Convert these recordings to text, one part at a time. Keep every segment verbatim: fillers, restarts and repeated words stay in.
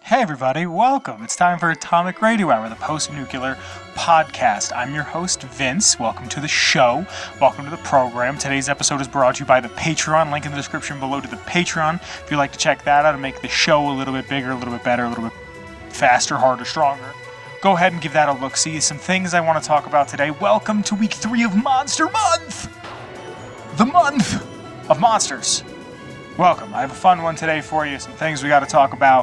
Hey everybody, welcome. It's time for Atomic Radio Hour, the post-nuclear podcast. I'm your host, Vince. Welcome to the show. Welcome to the program. Today's episode is brought to you by the Patreon. Link in the description below to the Patreon. If you'd like to check that out and make the show a little bit bigger, a little bit better, a little bit faster, harder, stronger, go ahead and give that a look-see. Some things I want to talk about today. Welcome to week three of Monster Month! The month of monsters. Welcome. I have a fun one today for you. Some things we got to talk about.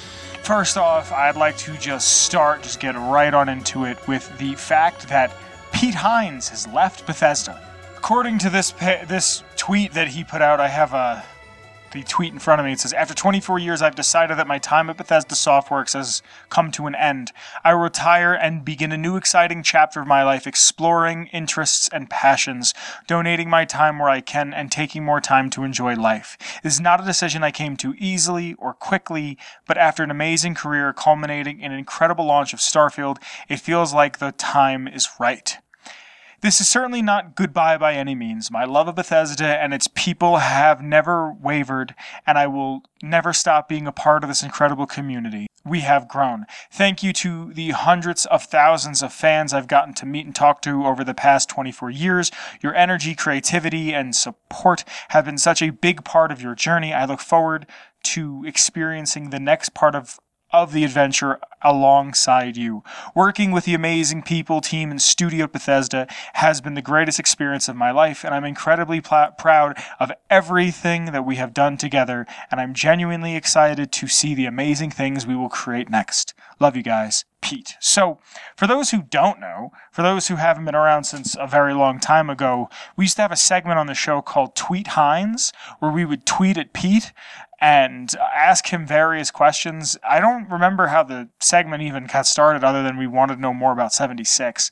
First off, I'd like to just start, just get right on into it with the fact that Pete Hines has left Bethesda. According to this pa- this tweet that he put out, I have a the tweet in front of me. It says, after twenty-four years, I've decided that my time at Bethesda Softworks has come to an end. I will retire and begin a new exciting chapter of my life, exploring interests and passions, donating my time where I can, and taking more time to enjoy life. This is not a decision I came to easily or quickly, but after an amazing career culminating in an incredible launch of Starfield, it feels like the time is right. This is certainly not goodbye by any means. My love of Bethesda and its people have never wavered, and I will never stop being a part of this incredible community. We have grown. Thank you to the hundreds of thousands of fans I've gotten to meet and talk to over the past twenty-four years. Your energy, creativity, and support have been such a big part of your journey. I look forward to experiencing the next part of of the adventure alongside you. Working with the amazing people, team, and studio at Bethesda has been the greatest experience of my life, and I'm incredibly pl- proud of everything that we have done together, and I'm genuinely excited to see the amazing things we will create next. Love you guys, Pete. So, for those who don't know, for those who haven't been around since a very long time ago, we used to have a segment on the show called Tweet Hines, where we would tweet at Pete and ask him various questions. I don't remember how the segment even got started other than we wanted to know more about seventy-six.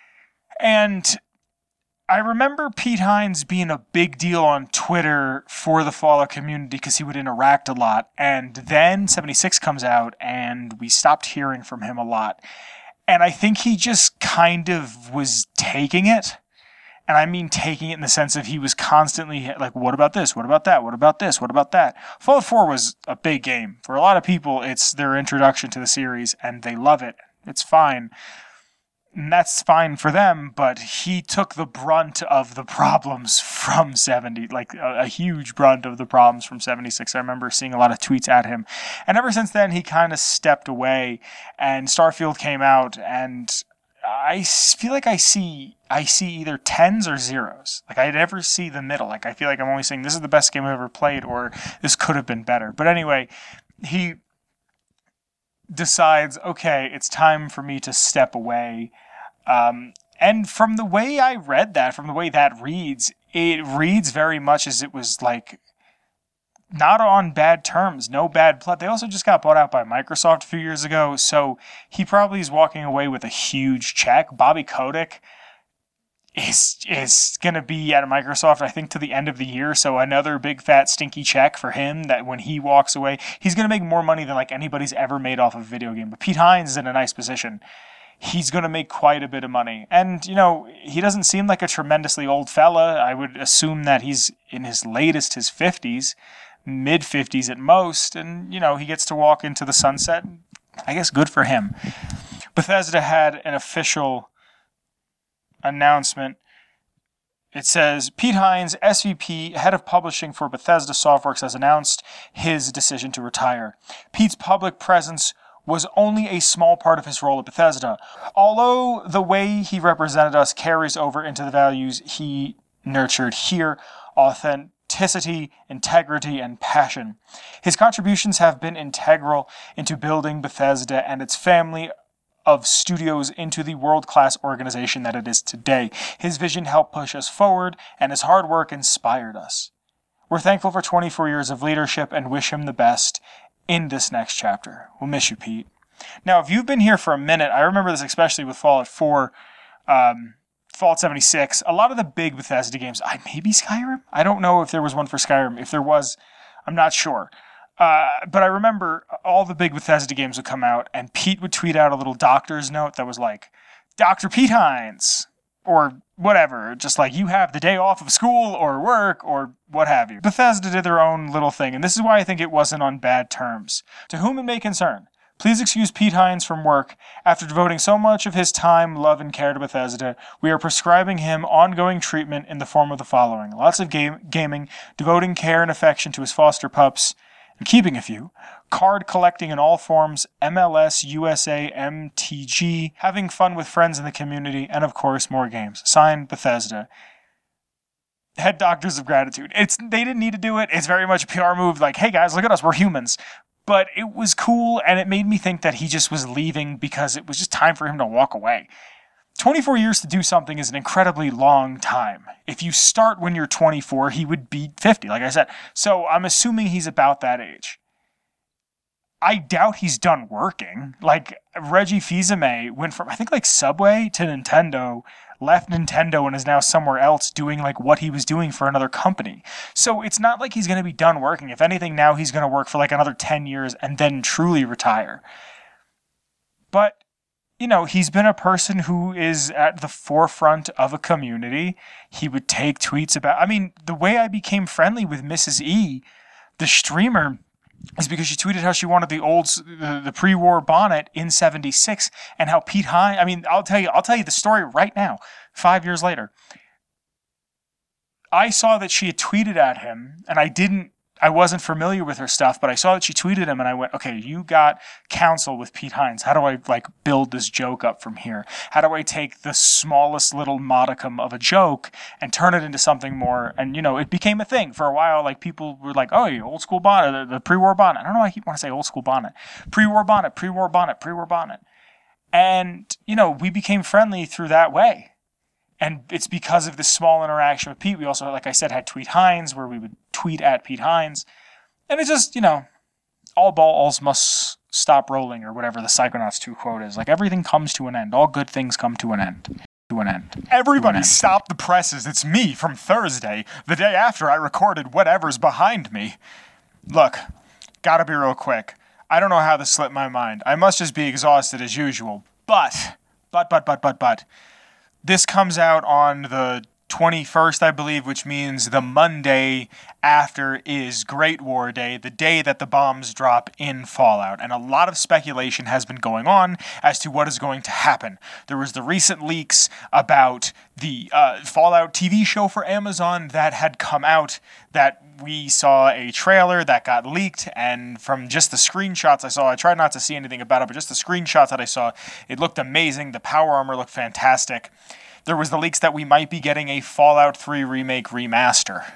And I remember Pete Hines being a big deal on Twitter for the Fallout community because he would interact a lot. And then seventy-six comes out and we stopped hearing from him a lot. And I think he just kind of was taking it. And I mean taking it in the sense of he was constantly like, what about this? What about that? What about this? What about that? Fallout four was a big game. For a lot of people, it's their introduction to the series, and they love it. It's fine. And that's fine for them, but he took the brunt of the problems from seventy, like a, a huge brunt of the problems from seventy-six. I remember seeing a lot of tweets at him. And ever since then, he kind of stepped away, and Starfield came out, and I feel like I see I see either tens or zeros. Like, I never see the middle. Like, I feel like I'm only saying this is the best game I've ever played, or this could have been better. But anyway, he decides, okay, it's time for me to step away. Um, and from the way I read that, from the way that reads, it reads very much as it was like not on bad terms, no bad blood. They also just got bought out by Microsoft a few years ago, so he probably is walking away with a huge check. Bobby Kotick is is going to be at Microsoft, I think, to the end of the year, so another big, fat, stinky check for him that when he walks away, he's going to make more money than like anybody's ever made off of a video game. But Pete Hines is in a nice position. He's going to make quite a bit of money. And, you know, he doesn't seem like a tremendously old fella. I would assume that he's in his latest, his fifties. mid-fifties at most, and, you know, he gets to walk into the sunset. I guess good for him. Bethesda had an official announcement. It says, Pete Hines, S V P, head of publishing for Bethesda Softworks, has announced his decision to retire. Pete's public presence was only a small part of his role at Bethesda, although the way he represented us carries over into the values he nurtured here, authentic, authenticity, integrity, and passion. His contributions have been integral into building Bethesda and its family of studios into the world-class organization that it is today. His vision helped push us forward, and his hard work inspired us. We're thankful for twenty-four years of leadership and wish him the best in this next chapter. We'll miss you, Pete. Now, if you've been here for a minute, I remember this especially with Fallout four, um, Fallout seventy-six, a lot of the big Bethesda games, I maybe Skyrim? I don't know if there was one for Skyrim. If there was, I'm not sure. Uh, but I remember all the big Bethesda games would come out, and Pete would tweet out a little doctor's note that was like, Doctor Pete Hines, or whatever, just like you have the day off of school or work or what have you. Bethesda did their own little thing, and this is why I think it wasn't on bad terms. To whom it may concern, please excuse Pete Hines from work. After devoting so much of his time, love, and care to Bethesda, we are prescribing him ongoing treatment in the form of the following. Lots of game- gaming, devoting care and affection to his foster pups, and keeping a few, card collecting in all forms, M L S, U S A, M T G, having fun with friends in the community, and of course, more games. Signed, Bethesda. Head Doctors of Gratitude. It's They didn't need to do it. It's very much a P R move, like, hey guys, look at us, we're humans. But it was cool, and it made me think that he just was leaving because it was just time for him to walk away. twenty-four years to do something is an incredibly long time. If you start when you're twenty-four, he would be fifty, like I said. So I'm assuming he's about that age. I doubt he's done working. Like, Reggie Fils-Aimé went from, I think, like, Subway to Nintendo, left Nintendo and is now somewhere else doing, like, what he was doing for another company. So it's not like he's going to be done working. If anything, now he's going to work for, like, another ten years and then truly retire. But, you know, he's been a person who is at the forefront of a community. He would take tweets about... I mean, the way I became friendly with Missus E, the streamer, is because she tweeted how she wanted the old, the, the pre-war bonnet in seventy-six, and how Pete Hines... I mean, I'll tell you, I'll tell you the story right now, five years later. I saw that she had tweeted at him, and I didn't... I wasn't familiar with her stuff, but I saw that she tweeted him, and I went, okay, you got counsel with Pete Hines. How do I, like, build this joke up from here? How do I take the smallest little modicum of a joke and turn it into something more? And, you know, it became a thing. For a while, like, people were like, oh, old school bonnet, the, the pre-war bonnet. I don't know why I keep wanting to say old school bonnet. Pre-war bonnet, pre-war bonnet, pre-war bonnet. And, you know, we became friendly through that way. And it's because of this small interaction with Pete. We also, like I said, had Tweet Hines, where we would tweet at Pete Hines. And it's just, you know, all balls must stop rolling, or whatever the Psychonauts two quote is. Like, everything comes to an end. All good things come to an end. To an end. Everybody an end. Stop the presses. It's me from Thursday, the day after I recorded Whatever's Behind Me. Look, gotta be real quick. I don't know how this slipped my mind. I must just be exhausted as usual. But, but, but, but, but, but... this comes out on the twenty-first, I believe, which means the Monday after is Great War Day, the day that the bombs drop in Fallout. And a lot of speculation has been going on as to what is going to happen. There was the recent leaks about the uh, Fallout T V show for Amazon that had come out, that we saw a trailer that got leaked, and from just the screenshots I saw, I tried not to see anything about it, but just the screenshots that I saw, it looked amazing. The power armor looked fantastic. There was the leaks that we might be getting a Fallout three Remake remaster.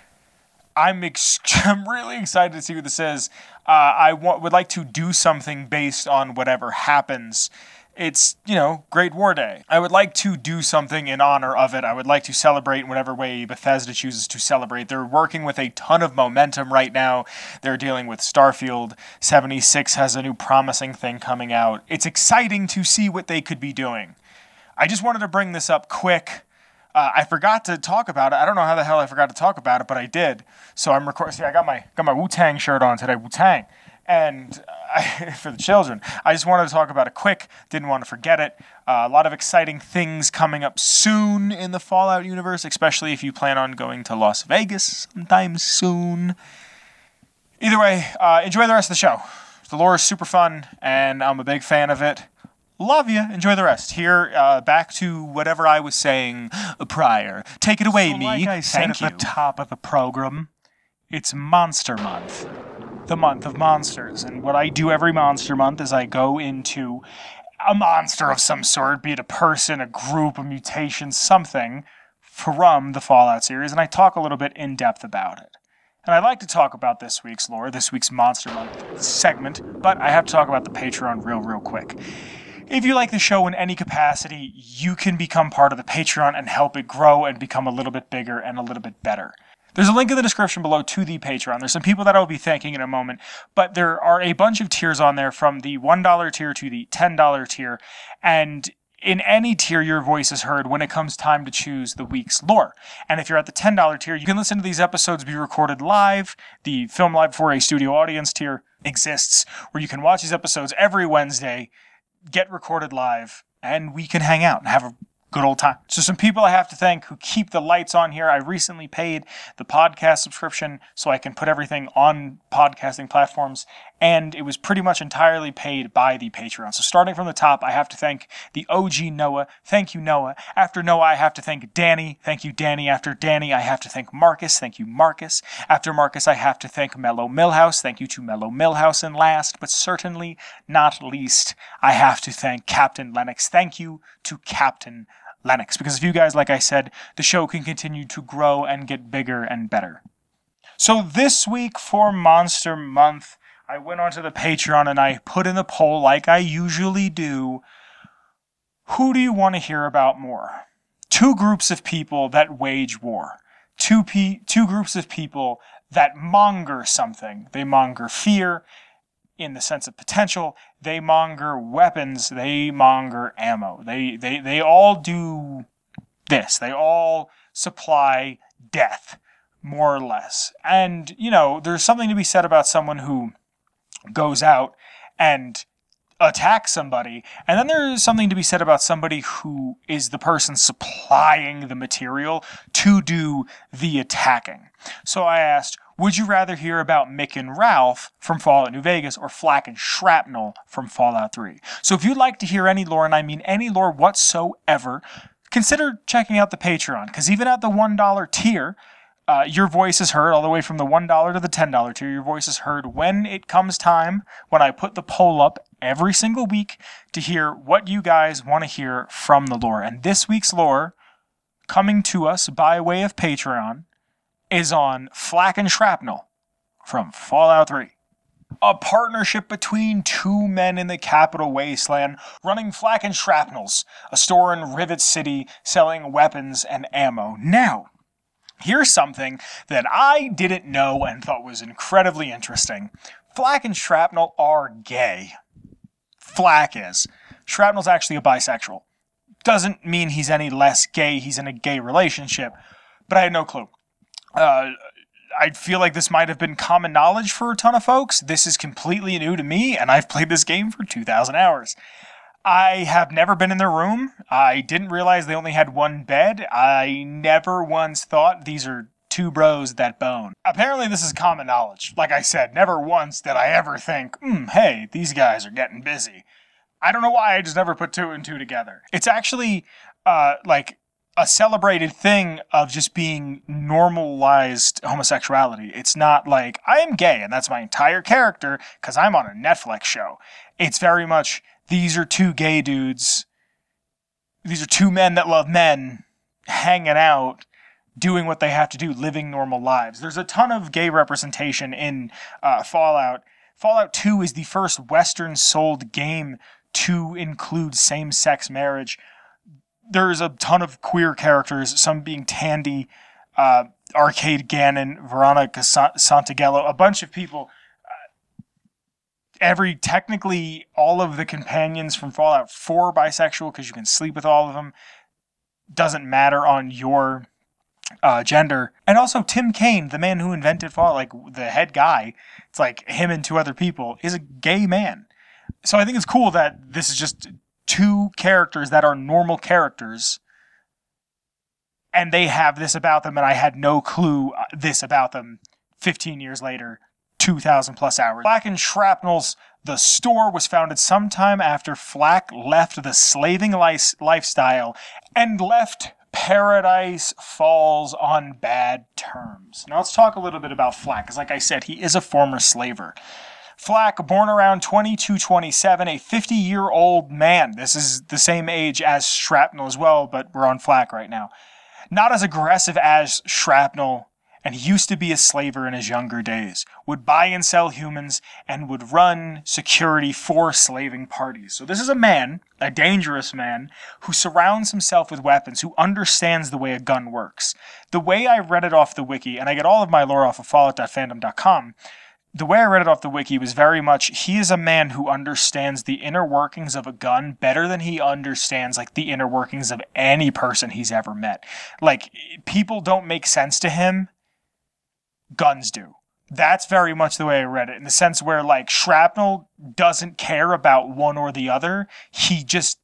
I'm, ex- I'm really excited to see what this is. Uh, I w- would like to do something based on whatever happens. It's, you know, Great War Day. I would like to do something in honor of it. I would like to celebrate in whatever way Bethesda chooses to celebrate. They're working with a ton of momentum right now. They're dealing with Starfield. seventy-six has a new promising thing coming out. It's exciting to see what they could be doing. I just wanted to bring this up quick. Uh, I forgot to talk about it. I don't know how the hell I forgot to talk about it, but I did. So I'm recording. See, I got my got my Wu-Tang shirt on today. Wu-Tang. And I, for the children, I just wanted to talk about it quick. Didn't want to forget it. Uh, a lot of exciting things coming up soon in the Fallout universe, especially if you plan on going to Las Vegas sometime soon. Either way, uh, enjoy the rest of the show. The lore is super fun, and I'm a big fan of it. Love ya. Enjoy the rest. Here, uh, back to whatever I was saying prior. Take it away, so me. Like I said Thank at you. the top of the program, it's Monster Month. The month of monsters. And what I do every Monster Month is I go into a monster of some sort, be it a person, a group, a mutation, something from the Fallout series, and I talk a little bit in depth about it. And I'd like to talk about this week's lore, this week's Monster Month segment, but I have to talk about the Patreon real, real quick. If you like the show in any capacity, you can become part of the Patreon and help it grow and become a little bit bigger and a little bit better. There's a link in the description below to the Patreon. There's some people that I'll be thanking in a moment, but there are a bunch of tiers on there, from the one dollar tier to the ten dollar tier, and in any tier, your voice is heard when it comes time to choose the week's lore. And if you're at the ten dollar tier, you can listen to these episodes be recorded live. The Film Live for a Studio Audience tier exists, where you can watch these episodes every Wednesday, get recorded live, and we can hang out and have a good old time. So some people I have to thank who keep the lights on here. I recently paid the podcast subscription so I can put everything on podcasting platforms, and it was pretty much entirely paid by the Patreon. So starting from the top, I have to thank the O G Noah. Thank you, Noah. After Noah, I have to thank Danny. Thank you, Danny. After Danny, I have to thank Marcus. Thank you, Marcus. After Marcus, I have to thank Mellow Millhouse. Thank you to Mellow Millhouse. And last, but certainly not least, I have to thank Captain Lennox. Thank you to Captain Lennox, because of you guys, like I said, the show can continue to grow and get bigger and better. So this week for Monster Month, I went onto the Patreon and I put in the poll like I usually do. Who do you want to hear about more? Two groups of people that wage war. Two, pe- two groups of people that monger something. They monger fear in the sense of potential. They monger weapons. They monger ammo. They, they, they all do this. They all supply death, more or less. And, you know, there's something to be said about someone who goes out and attacks somebody, and then there's something to be said about somebody who is the person supplying the material to do the attacking. So I asked, would you rather hear about Mick and Ralph from Fallout New Vegas or Flak and Shrapnel from Fallout three? So if you'd like to hear any lore, and I mean any lore whatsoever, consider checking out the Patreon, because even at the one dollar tier, Uh, your voice is heard all the way from the one dollar to the ten dollar tier. Your voice is heard when it comes time, when I put the poll up every single week to hear what you guys want to hear from the lore. And this week's lore, coming to us by way of Patreon, is on Flak and Shrapnel from Fallout three. A partnership between two men in the capital wasteland running Flak and Shrapnels, a store in Rivet City selling weapons and ammo. Now, here's something that I didn't know and thought was incredibly interesting. Flak and Shrapnel are gay. Flak is. Shrapnel's actually a bisexual. Doesn't mean he's any less gay. He's in a gay relationship. But I had no clue. Uh, I feel like this might have been common knowledge for a ton of folks. This is completely new to me, and I've played this game for two thousand hours. I have never been in their room. I didn't realize they only had one bed. I never once thought these are two bros that bone. Apparently this is common knowledge. Like I said, never once did I ever think, hmm, hey, these guys are getting busy. I don't know why, I just never put two and two together. It's actually, uh, like, a celebrated thing of just being normalized homosexuality. It's not like, I am gay and that's my entire character because I'm on a Netflix show. It's very much, these are two gay dudes. These are two men that love men hanging out, doing what they have to do, living normal lives. There's a ton of gay representation in uh, Fallout. Fallout two is the first Western-sold game to include same-sex marriage. There's a ton of queer characters, some being Tandy, uh, Arcade Gannon, Veronica Santagello, a bunch of people. Every, technically, all of the companions from Fallout four are bisexual because you can sleep with all of them. Doesn't matter on your uh, gender. And also Tim Kaine, the man who invented Fallout, like the head guy, it's like him and two other people, is a gay man. So I think it's cool that this is just two characters that are normal characters, and they have this about them, and I had no clue this about them fifteen years later. two thousand plus hours. Flak and Shrapnel's The Store was founded sometime after Flak left the slaving life- lifestyle and left Paradise Falls on bad terms. Now let's talk a little bit about Flak, because like I said, he is a former slaver. Flak, born around twenty-two twenty-seven, a fifty-year-old man. This is the same age as Shrapnel as well, but we're on Flak right now. Not as aggressive as Shrapnel, and he used to be a slaver in his younger days, would buy and sell humans, and would run security for slaving parties. So this is a man, a dangerous man, who surrounds himself with weapons, who understands the way a gun works. The way I read it off the wiki, and I get all of my lore off of fallout dot fandom dot com, the way I read it off the wiki was very much, he is a man who understands the inner workings of a gun better than he understands, like, the inner workings of any person he's ever met. Like, people don't make sense to him. Guns do. That's very much the way I read it, in the sense where, like, Shrapnel doesn't care about one or the other. He just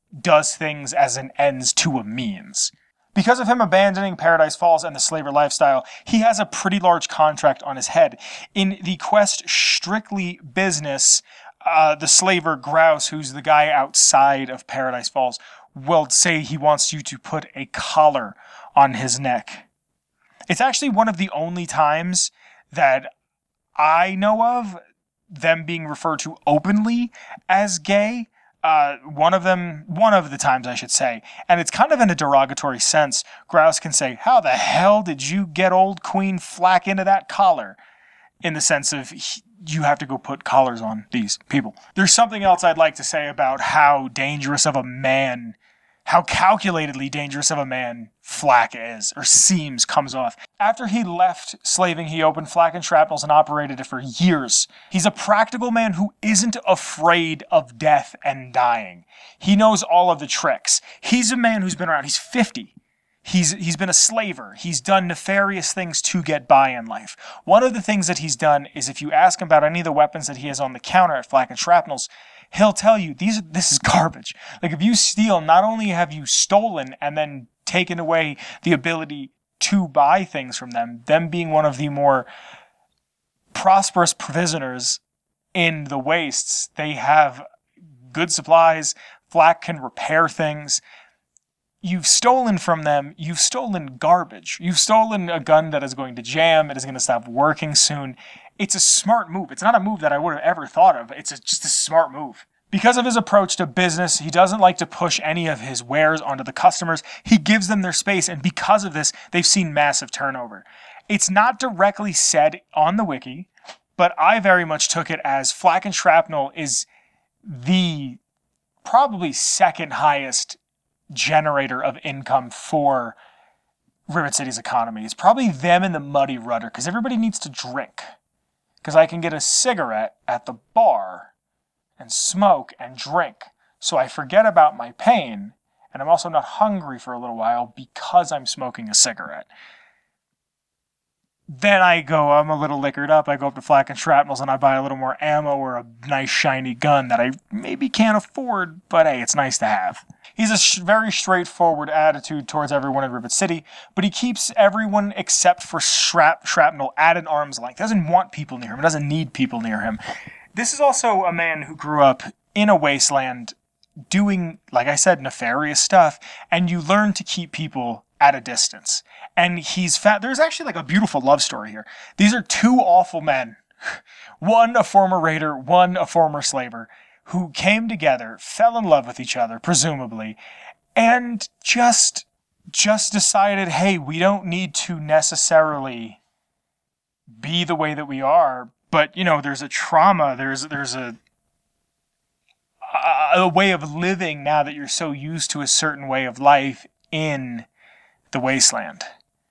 does things as an ends to a means. Because of him abandoning Paradise Falls and the slaver lifestyle, he has a pretty large contract on his head. In the quest strictly business, uh, the slaver Grouse, who's the guy outside of Paradise Falls, will say he wants you to put a collar on his neck. It's actually one of the only times that I know of them being referred to openly as gay. Uh, one of them, one of the times I should say, and it's kind of in a derogatory sense. Grouse can say, "How the hell did you get old Queen Flack into that collar?" In the sense of, he, you have to go put collars on these people. There's something else I'd like to say about how dangerous of a man, how calculatedly dangerous of a man Flack is, or seems, comes off. After he left slaving, he opened Flack and Shrapnels and operated it for years. He's a practical man who isn't afraid of death and dying. He knows all of the tricks. He's a man who's been around. He's fifty. He's he's been a slaver. He's done nefarious things to get by in life. One of the things that he's done is, if you ask him about any of the weapons that he has on the counter at Flack and Shrapnels, he'll tell you, these this is garbage. Like, if you steal, not only have you stolen and then taken away the ability to buy things from them, them being one of the more prosperous prisoners in the wastes, they have good supplies. Flack can repair things. You've stolen from them. You've stolen garbage. You've stolen a gun that is going to jam. It is going to stop working soon. It's a smart move. It's not a move that I would have ever thought of. It's a, just a smart move. Because of his approach to business, he doesn't like to push any of his wares onto the customers. He gives them their space, and because of this, they've seen massive turnover. It's not directly said on the wiki, but I very much took it as Flack and Shrapnel is the probably second highest generator of income for Rivet City's economy. It's probably them and the Muddy Rudder, because everybody needs to drink. Because I can get a cigarette at the bar and smoke and drink, so I forget about my pain, and I'm also not hungry for a little while because I'm smoking a cigarette. Then I go, I'm a little liquored up, I go up to Flack and Shrapnels and I buy a little more ammo or a nice shiny gun that I maybe can't afford, but hey, it's nice to have. He's a sh- very straightforward attitude towards everyone in Rivet City, but he keeps everyone except for Shrap- Shrapnel at an arm's length. He doesn't want people near him, he doesn't need people near him. This is also a man who grew up in a wasteland doing, like I said, nefarious stuff, and you learn to keep people at a distance. And he's fat. There's actually like a beautiful love story here. These are two awful men, one a former raider, one a former slaver, who came together, fell in love with each other, presumably, and just just decided, hey, we don't need to necessarily be the way that we are, but, you know, there's a trauma, there's there's a a, a way of living now that you're so used to a certain way of life in the wasteland.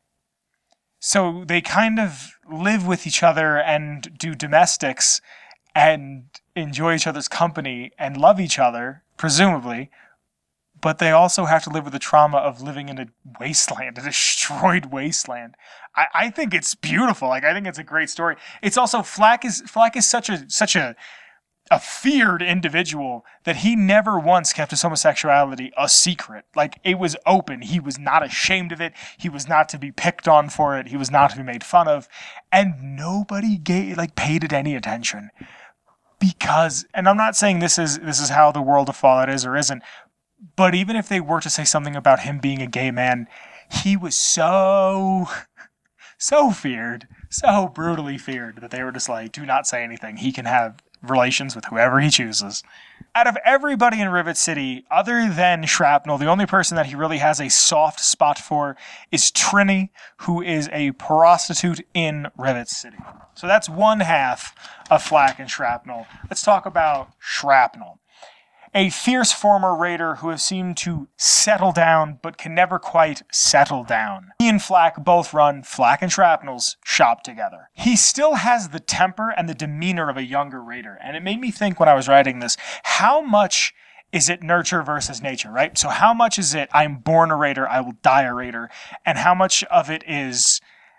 So they kind of live with each other and do domestics and enjoy each other's company and love each other, presumably, but they also have to live with the trauma of living in a wasteland, a destroyed wasteland. I, I think it's beautiful. Like, I think it's a great story. It's also, Flack is Flack is such a such a a feared individual that he never once kept his homosexuality a secret. Like, it was open. He was not ashamed of it. He was not to be picked on for it. He was not to be made fun of. And nobody gave, like, paid it any attention. Because, and I'm not saying this is this is how the world of Fallout is or isn't, but even if they were to say something about him being a gay man, he was so, so feared, so brutally feared that they were just like, do not say anything. He can have relations with whoever he chooses. Out of everybody in Rivet City, other than Shrapnel, the only person that he really has a soft spot for is Trini, who is a prostitute in Rivet City. So that's one half of Flack and Shrapnel. Let's talk about Shrapnel. A fierce former raider who has seemed to settle down but can never quite settle down. He and Flack both run Flack and Shrapnel's shop together. He still has the temper and the demeanor of a younger raider, and it made me think when I was writing this, how much is it nurture versus nature, right? So how much is it I'm born a raider, I will die a raider, and how much of it is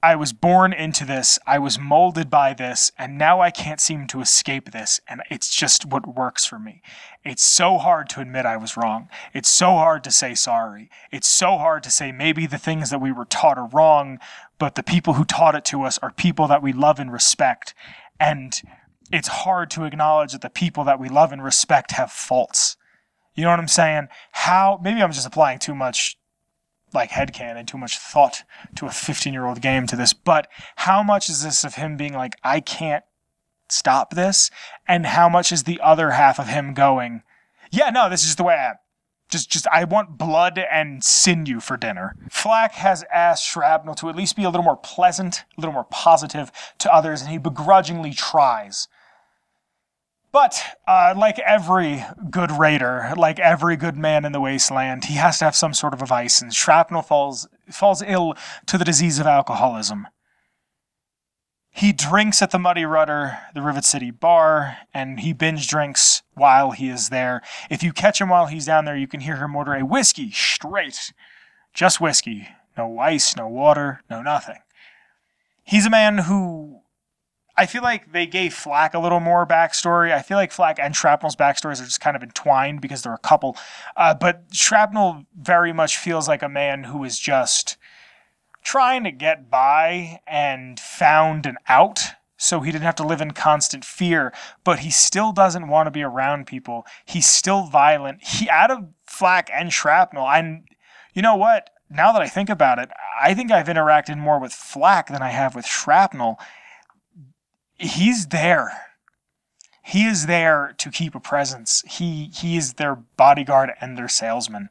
I was born into this, I was molded by this, and now I can't seem to escape this, and it's just what works for me. It's so hard to admit I was wrong. It's so hard to say sorry. It's so hard to say maybe the things that we were taught are wrong, but the people who taught it to us are people that we love and respect. And it's hard to acknowledge that the people that we love and respect have faults. You know what I'm saying? How, maybe I'm just applying too much like headcanon, too much thought to a fifteen-year-old game to this, but how much is this of him being like, I can't stop this? And how much is the other half of him going, yeah, no, this is just the way I am. Just, just, I want blood and sinew for dinner. Flack has asked Shrapnel to at least be a little more pleasant, a little more positive to others, and he begrudgingly tries. But, uh, like every good raider, like every good man in the wasteland, he has to have some sort of a vice, and Shrapnel falls falls ill to the disease of alcoholism. He drinks at the Muddy Rudder, the Rivet City bar, and he binge drinks while he is there. If you catch him while he's down there, you can hear him order a whiskey straight. Just whiskey. No ice, no water, no nothing. He's a man who... I feel like they gave Flack a little more backstory. I feel like Flack and Shrapnel's backstories are just kind of entwined because they're a couple. Uh, but Shrapnel very much feels like a man who is just trying to get by and found an out so he didn't have to live in constant fear. But he still doesn't want to be around people. He's still violent. He, out of Flack and Shrapnel, and you know what? Now that I think about it, I think I've interacted more with Flack than I have with Shrapnel. He's there. He is there to keep a presence. He he is their bodyguard and their salesman.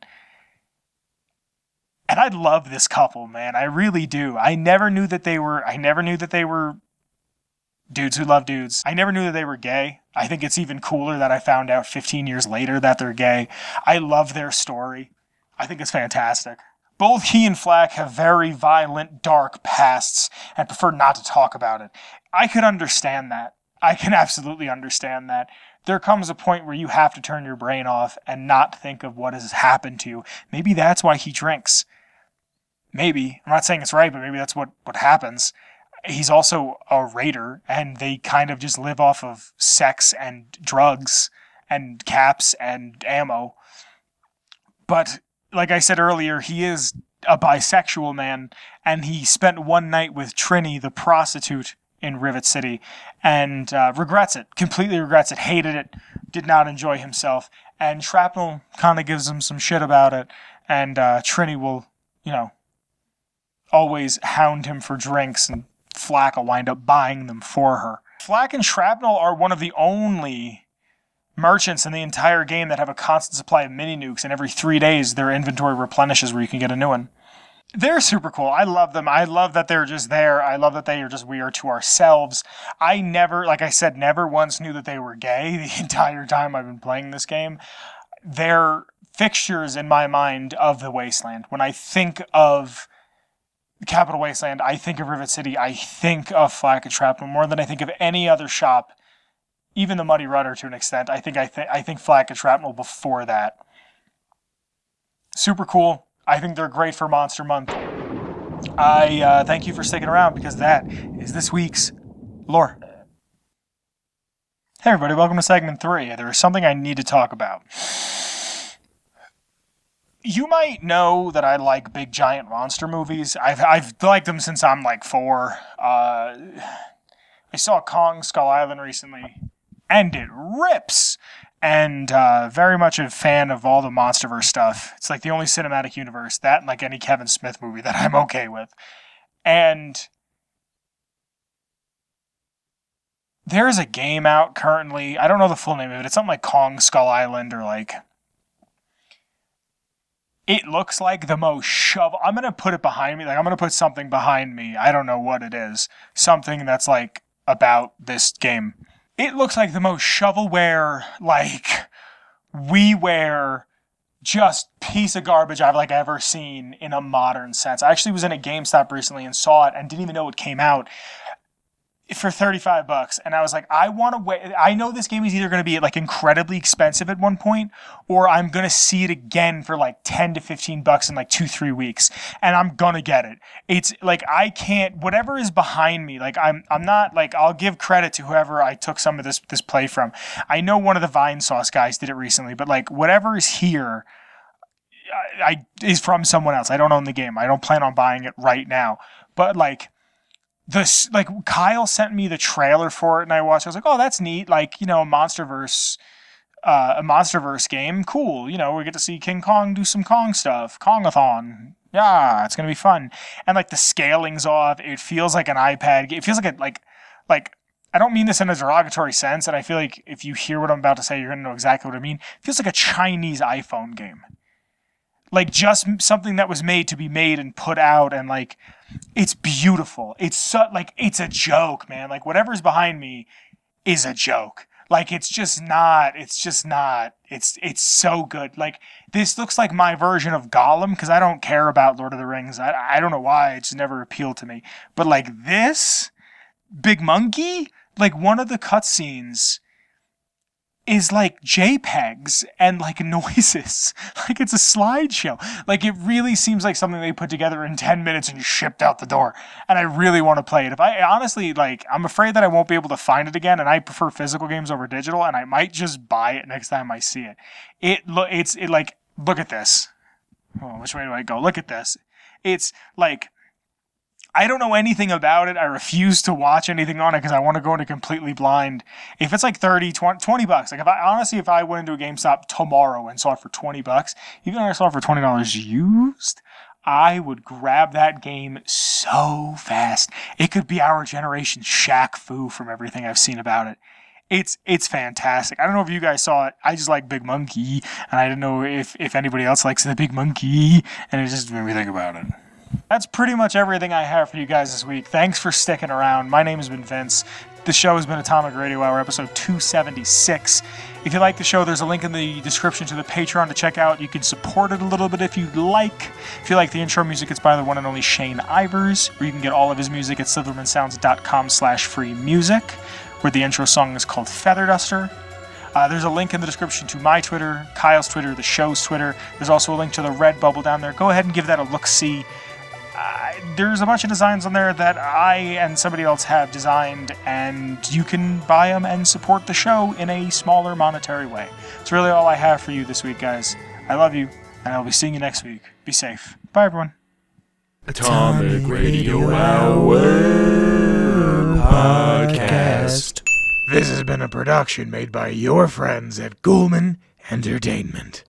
And I love this couple, man. I really do. I never knew that they were I never knew that they were dudes who love dudes. I never knew that they were gay. I think it's even cooler that I found out fifteen years later that they're gay. I love their story. I think it's fantastic. Both he and Flack have very violent, dark pasts and prefer not to talk about it. I could understand that. I can absolutely understand that. There comes a point where you have to turn your brain off and not think of what has happened to you. Maybe that's why he drinks. Maybe. I'm not saying it's right, but maybe that's what, what happens. He's also a raider, and they kind of just live off of sex and drugs and caps and ammo. But like I said earlier, he is a bisexual man, and he spent one night with Trini, the prostitute, in Rivet City, and uh, regrets it, completely regrets it, hated it, did not enjoy himself, and Shrapnel kind of gives him some shit about it, and uh, Trini will, you know, always hound him for drinks, and Flack will wind up buying them for her. Flack and Shrapnel are one of the only merchants in the entire game that have a constant supply of mini nukes, and every three days their inventory replenishes where you can get a new one. They're super cool. I love them. I love that they're just there. I love that they are just we are to ourselves. I never, like I said, never once knew that they were gay the entire time I've been playing this game. They're fixtures in my mind of the Wasteland. When I think of the Capital Wasteland, I think of Rivet City. I think of Flack and Shrapnel more than I think of any other shop, even the Muddy Rudder to an extent. I think I, th- I think Flack and Shrapnel before that. Super cool. I think they're great for Monster Month. I uh, thank you for sticking around because that is this week's lore. Hey everybody, welcome to segment three. There is something I need to talk about. You might know that I like big giant monster movies. I've I've liked them since I'm like four. Uh, I saw Kong Skull Island recently, and it rips. And uh, very much a fan of all the MonsterVerse stuff. It's like the only cinematic universe, that and like any Kevin Smith movie that I'm okay with. And there is a game out currently. I don't know the full name of it. It's something like Kong Skull Island or like... It looks like the most shovel... I'm going to put it behind me. Like I'm going to put something behind me. I don't know what it is. Something that's like about this game. It looks like the most shovelware, like, WiiWare, just piece of garbage I've, like, ever seen in a modern sense. I actually was in a GameStop recently and saw it and didn't even know it came out. for thirty-five bucks, and I was like, I want to wait. I know this game is either going to be like incredibly expensive at one point, or I'm going to see it again for like ten to fifteen bucks in like two, three weeks, and I'm going to get it. It's like, I can't, whatever is behind me, like I'm, I'm not like, I'll give credit to whoever I took some of this, this play from. I know one of the Vinesauce guys did it recently, but like whatever is here, I, I is from someone else. I don't own the game. I don't plan on buying it right now, but like, This like Kyle sent me the trailer for it and I watched. I was like, oh, that's neat. Like, you know, a Monsterverse, uh, a Monsterverse game. Cool. You know, we get to see King Kong do some Kong stuff. Kongathon. Yeah, it's gonna be fun. And like the scaling's off. It feels like an iPad game. It feels like a like like I don't mean this in a derogatory sense. And I feel like if you hear what I'm about to say, you're gonna know exactly what I mean. It feels like a Chinese iPhone game. Like just something that was made to be made and put out, and like it's beautiful. It's so like it's a joke, man. Like whatever's behind me is a joke. Like it's just not. It's just not. It's it's so good. Like this looks like my version of Gollum because I don't care about Lord of the Rings. I I don't know why. It's never appealed to me. But like this Big Monkey, like one of the cutscenes is like JPEGs and like noises. Like it's a slideshow. Like it really seems like something they put together in ten minutes and shipped out the door. And I really want to play it. If I honestly, like, I'm afraid that I won't be able to find it again, and I prefer physical games over digital, and I might just buy it next time I see it. It look it's it like look at this. Oh, which way do I go? Look at this. It's like, I don't know anything about it. I refuse to watch anything on it because I want to go into completely blind. If it's like thirty, twenty, twenty bucks, like if I honestly, if I went into a GameStop tomorrow and saw it for twenty bucks, even though I saw it for twenty dollars used, I would grab that game so fast. It could be our generation's Shaq Fu from everything I've seen about it. It's it's fantastic. I don't know if you guys saw it. I just like Big Monkey, and I didn't know if, if anybody else likes the Big Monkey, and it just made me think about it. That's pretty much everything I have for you guys this week. Thanks for sticking around. My name has been Vince. The show has been Atomic Radio Hour, episode two seventy-six. If you like the show, there's a link in the description to the Patreon to check out. You can support it a little bit if you'd like. If you like the intro music, it's by the one and only Shane Ivers, where you can get all of his music at silvermansounds.com slash free music, where the intro song is called Feather Duster. Uh, there's a link in the description to my Twitter, Kyle's Twitter, the show's Twitter. There's also a link to the Redbubble down there. Go ahead and give that a look-see. Uh, there's a bunch of designs on there that I and somebody else have designed, and you can buy them and support the show in a smaller monetary way. It's really all I have for you this week, guys. I love you, and I'll be seeing you next week. Be safe. Bye, everyone. Atomic Radio Hour Podcast. This has been a production made by your friends at Ghoulman Entertainment.